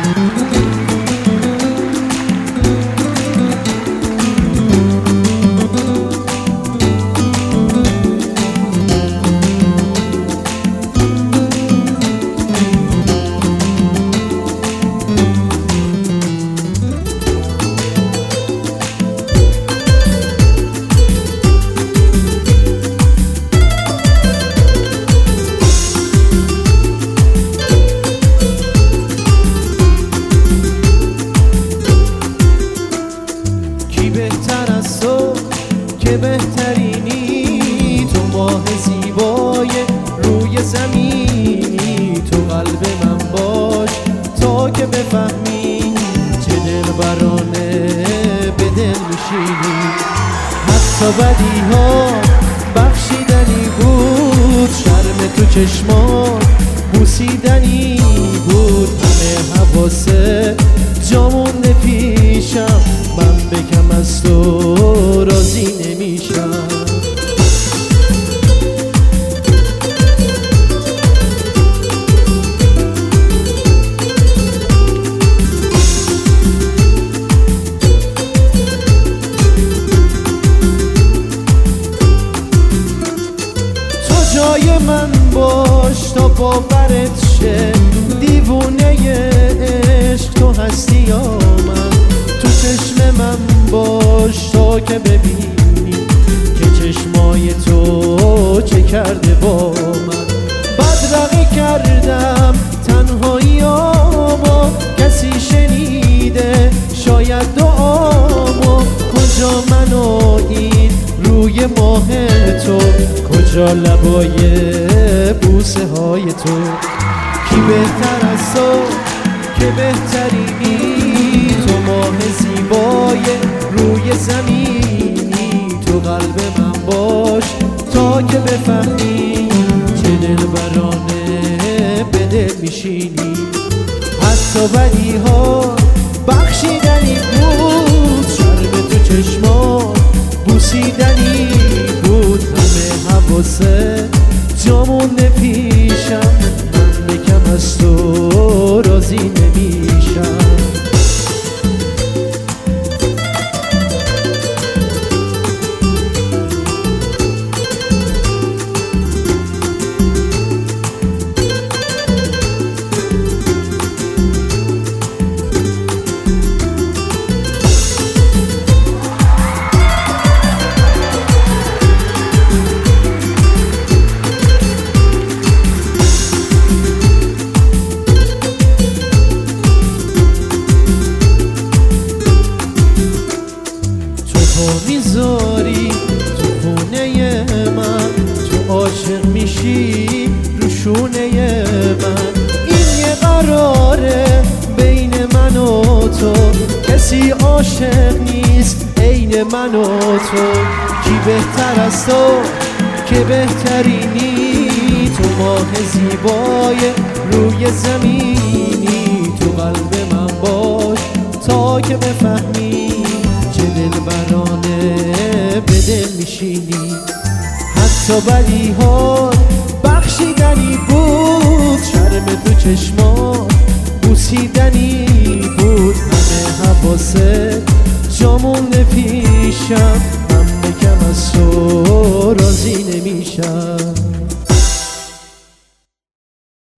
بهتر از تو که بهترینی، تو ماه زیبای روی زمینی، تو قلب من باش تا که بفهمی چه دلبرانه به دل میشینی. حتی بدیها بخشیدنی بود، شرم تو چشمات بوسیدنی بود، همه حواسه جا مونده پیشم، من بگم از تو راضی نمیشم. تو جای من باش تا باورت شه، دیوونه عشق تو هستی یا من، تو چشم من باش تا که ببینی که چشمای تو چه کرده با من. بدرقی کردم تنهاییامو، کسی شنیده شاید دعامو، کجا من و این روی ماه تو، کجا لبای بوسه های تو. کی بهتر از تو که بهترینی، تو ماه زیبای روی زمینی، تو قلب من باش تا که بفهمی چه دلبرانه به دل میشینی. حتی بدیها بخشیدنی بود، شرم تو چشمات بوسیدنی بود، همه حواسه جا مونده پیشم، من بگم از تو راضی نمیشم. میذاری تو خونه من، تو عاشق میشی رو شونه من، این یه قراره بین من و تو، کسی عاشق نیست عین من و تو. کی بهتر از تو که بهترینی، تو ماه زیبای روی زمینی، تو قلب من باش تا که بفهمی چه دلبرانه به دل میشینی. حتی بدیها بخشیدنی بود، شرم تو چشم